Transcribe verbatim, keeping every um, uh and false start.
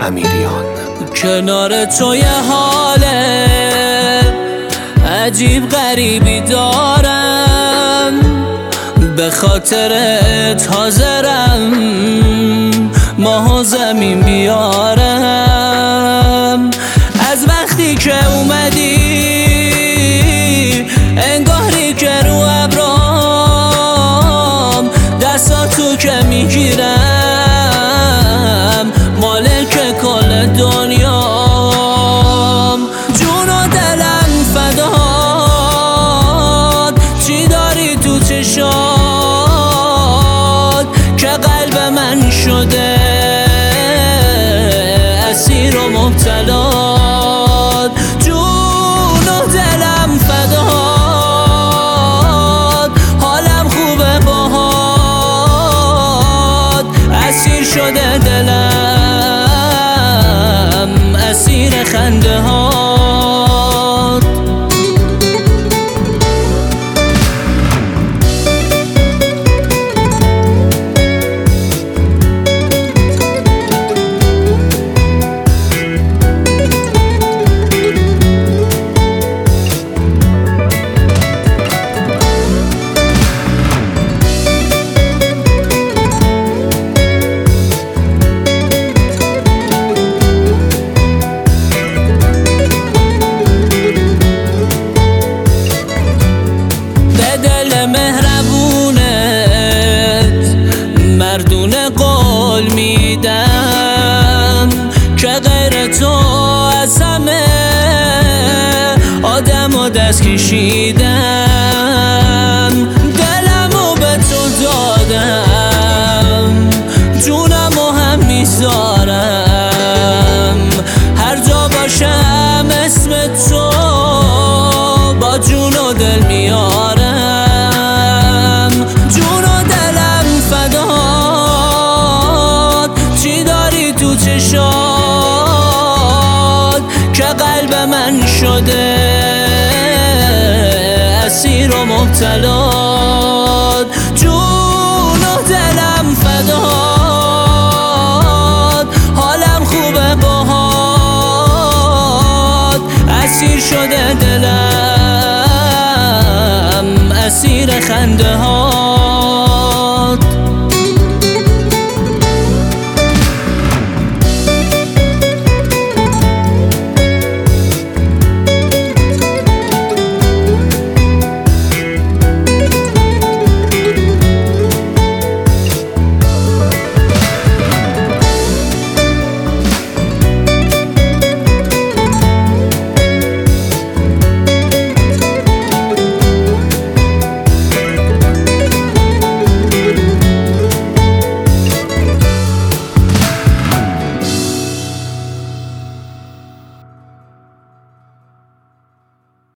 امیریان. کنار تو یه حال عجیب غریبی دارم، به خاطرت حاضرم ماه و زمین بیارم. از وقتی که اومدی انگاری که رو ابرام دستاتو که میگیرم مالک کل دنیام. جون و دلم فداد، چی داری تو چشات که قلب من شده اسیر و مبتلا. جون و دلم فداد، حالم خوبه باهات، اسیر شده دلم اسیر خنده هات. مهربونت مردونه قول میدم که غیر تو از همه آدم و دست کشیدم. دلمو به تو دادم، جونمو هم میذارم، هر جا باشم اسم تو با جون و دل میارم. که قلب من شده اسیر و مبتلا. جون و دلم فداد، حالم خوبه باهات، اسیر شده دلم اسیر خنده ها.